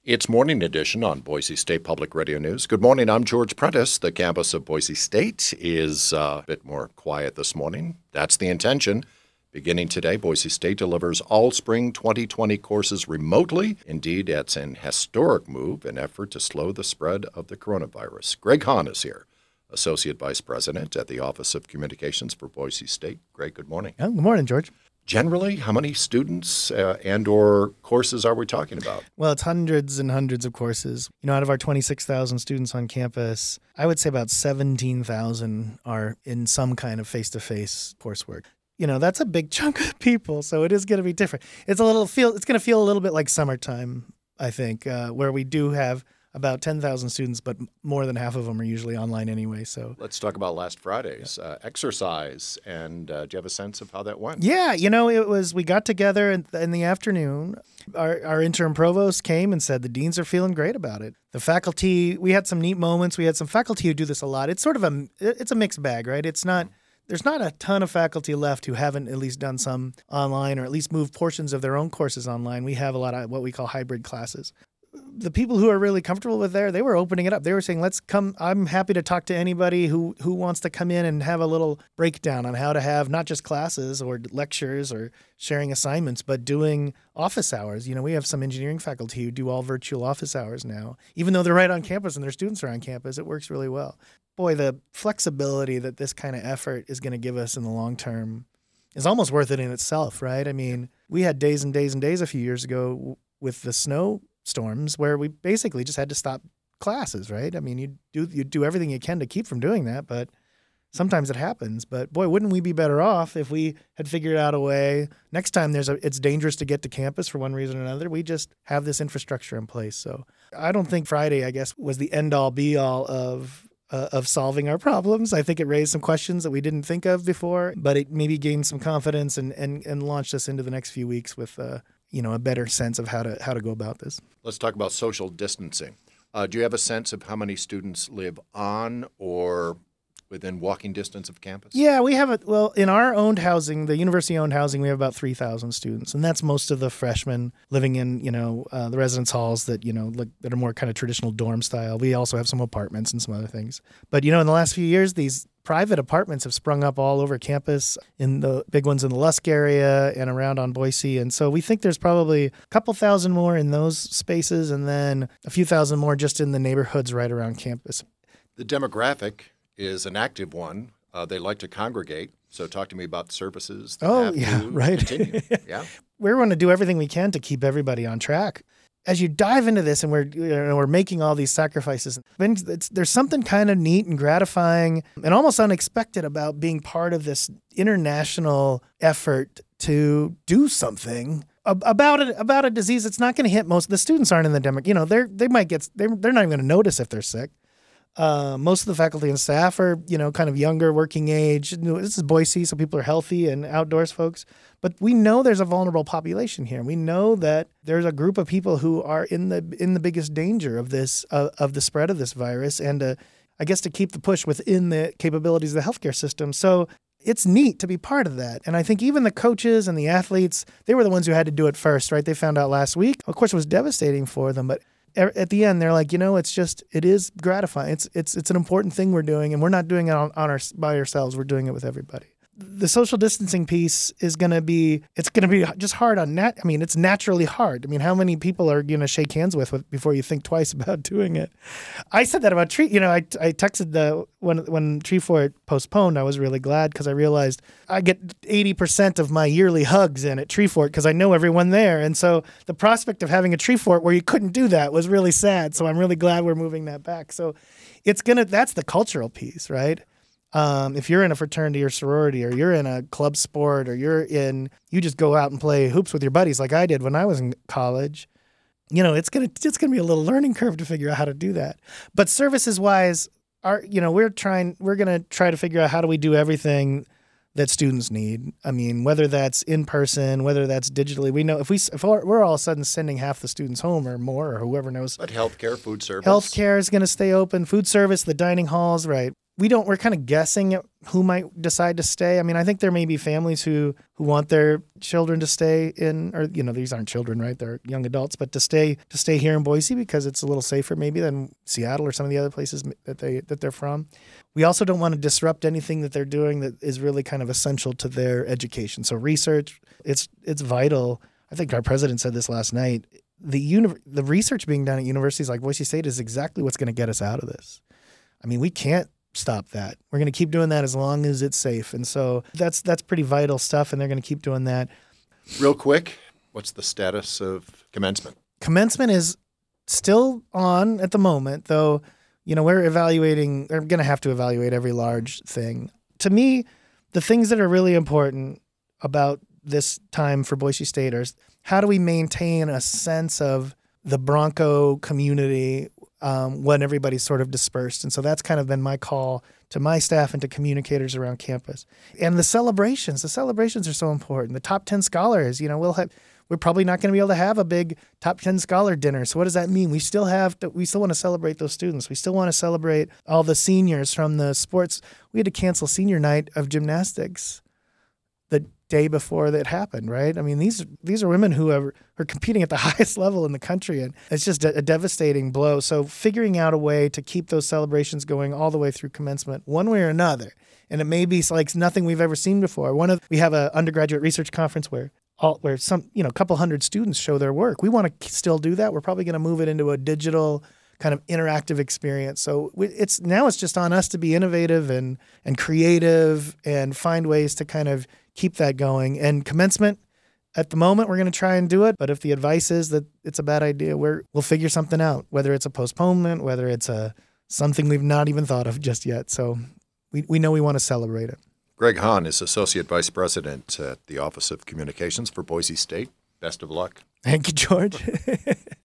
It's Morning Edition on Boise State Public Radio News. Good morning, I'm George Prentice. The campus of Boise State is a bit more quiet this morning. That's the intention. Beginning today, Boise State delivers all spring 2020 courses remotely. Indeed, it's an historic move, an effort to slow the spread of the coronavirus. Greg Hahn is here, Associate Vice President at the Office of Communications for Boise State. Greg, good morning. Oh, good morning, George. Generally, how many students and or courses are we talking about? Well, it's hundreds and hundreds of courses. Out of our 26,000 students on campus, I would say about 17,000 are in some kind of face-to-face coursework. That's a big chunk of people, so it is going to be different. It's going to feel a little bit like summertime, I think, where we do have about 10,000 students, but more than half of them are usually online anyway. So let's talk about last Friday's exercise. And do you have a sense of how that went? Yeah, we got together in the afternoon. Our interim provost came and said the deans are feeling great about it. The faculty, we had some neat moments. We had some faculty who do this a lot. It's sort of it's a mixed bag, right? It's not. There's not a ton of faculty left who haven't at least done some online or at least moved portions of their own courses online. We have a lot of what we call hybrid classes. The people who are really comfortable with they were opening it up. They were saying, let's come. I'm happy to talk to anybody who wants to come in and have a little breakdown on how to have not just classes or lectures or sharing assignments, but doing office hours. We have some engineering faculty who do all virtual office hours now. Even though they're right on campus and their students are on campus, it works really well. Boy, the flexibility that this kind of effort is going to give us in the long term is almost worth it in itself, right? I mean, we had days and days and days a few years ago with the snowstorms where we basically just had to stop classes, right? I mean, you do everything you can to keep from doing that, but sometimes it happens. But boy, wouldn't we be better off if we had figured out a way next time it's dangerous to get to campus for one reason or another, we just have this infrastructure in place. So I don't think Friday, I guess, was the end all be all of solving our problems. I think it raised some questions that we didn't think of before, but it maybe gained some confidence and launched us into the next few weeks with a better sense of how to go about this. Let's talk about social distancing. Do you have a sense of how many students live on or within walking distance of campus? Yeah, we have in our owned housing, the university-owned housing, we have about 3,000 students, and that's most of the freshmen living in, the residence halls that are more kind of traditional dorm style. We also have some apartments and some other things. But, in the last few years, these private apartments have sprung up all over campus, in the big ones in the Lusk area and around on Boise. And so we think there's probably a couple thousand more in those spaces and then a few thousand more just in the neighborhoods right around campus. The demographic is an active one. They like to congregate. So talk to me about the services that right. Continue. Yeah. We're going to do everything we can to keep everybody on track. As you dive into this and we're making all these sacrifices, there's something kind of neat and gratifying and almost unexpected about being part of this international effort to do something about a disease that's not going to hit most. The students aren't in the demographic. They're not even going to notice if they're sick. Most of the faculty and staff are, kind of younger, working age. This is Boise, so people are healthy and outdoors folks. But we know there's a vulnerable population here. We know that there's a group of people who are in the biggest danger of this, of the spread of this virus, and I guess to keep the push within the capabilities of the healthcare system. So it's neat to be part of that. And I think even the coaches and the athletes, they were the ones who had to do it first, right? They found out last week. Of course, it was devastating for them, but at the end, they're like, it is gratifying. It's an important thing we're doing, and we're not doing it by ourselves. We're doing it with everybody. The social distancing piece is going to be just hard on it's naturally hard. I mean, how many people are going to shake hands with before you think twice about doing it? I said that about Tree. I texted when Treefort postponed, I was really glad because I realized I get 80% of my yearly hugs in at Treefort because I know everyone there. And so the prospect of having a Treefort where you couldn't do that was really sad. So I'm really glad we're moving that back. So that's the cultural piece, right? If you're in a fraternity or sorority, or you're in a club sport, or you just go out and play hoops with your buddies like I did when I was in college, it's gonna be a little learning curve to figure out how to do that. But services wise, we're gonna try to figure out how do we do everything that students need. I mean, whether that's in person, whether that's digitally. We know if we're all of a sudden sending half the students home or more, or whoever knows. But healthcare, food service. Healthcare is going to stay open. Food service, the dining halls, right? we're kind of guessing at who might decide to stay. I mean, I think there may be families who want their children to stay in, or, these aren't children, right? They're young adults, but to stay here in Boise because it's a little safer maybe than Seattle or some of the other places that they're from. We also don't want to disrupt anything that they're doing that is really kind of essential to their education. So research, it's vital. I think our president said this last night. The research being done at universities like Boise State is exactly what's going to get us out of this. I mean, we can't stop that. We're going to keep doing that as long as it's safe. And so that's pretty vital stuff, and they're going to keep doing that. Real quick, what's the status of commencement? Commencement is still on at the moment, though, we're going to have to evaluate every large thing. To me, the things that are really important about this time for Boise State are how do we maintain a sense of the Bronco community when everybody's sort of dispersed. And so that's kind of been my call to my staff and to communicators around campus. And the celebrations are so important. The top 10 scholars, we're probably not going to be able to have a big top 10 scholar dinner. So what does that mean? We still want to celebrate those students. We still want to celebrate all the seniors from the sports. We had to cancel senior night of gymnastics the day before that happened, right? I mean, these are women who are competing at the highest level in the country, and it's just a devastating blow. So figuring out a way to keep those celebrations going all the way through commencement, one way or another, and it may be like nothing we've ever seen before. We have an undergraduate research conference where some a couple hundred students show their work. We want to still do that. We're probably going to move it into a digital kind of interactive experience. So it's just on us to be innovative and creative and find ways to kind of keep that going. And commencement, at the moment, we're going to try and do it. But if the advice is that it's a bad idea, we'll figure something out, whether it's a postponement, whether it's something we've not even thought of just yet. So we know we want to celebrate it. Greg Hahn is Associate Vice President at the Office of Communications for Boise State. Best of luck. Thank you, George.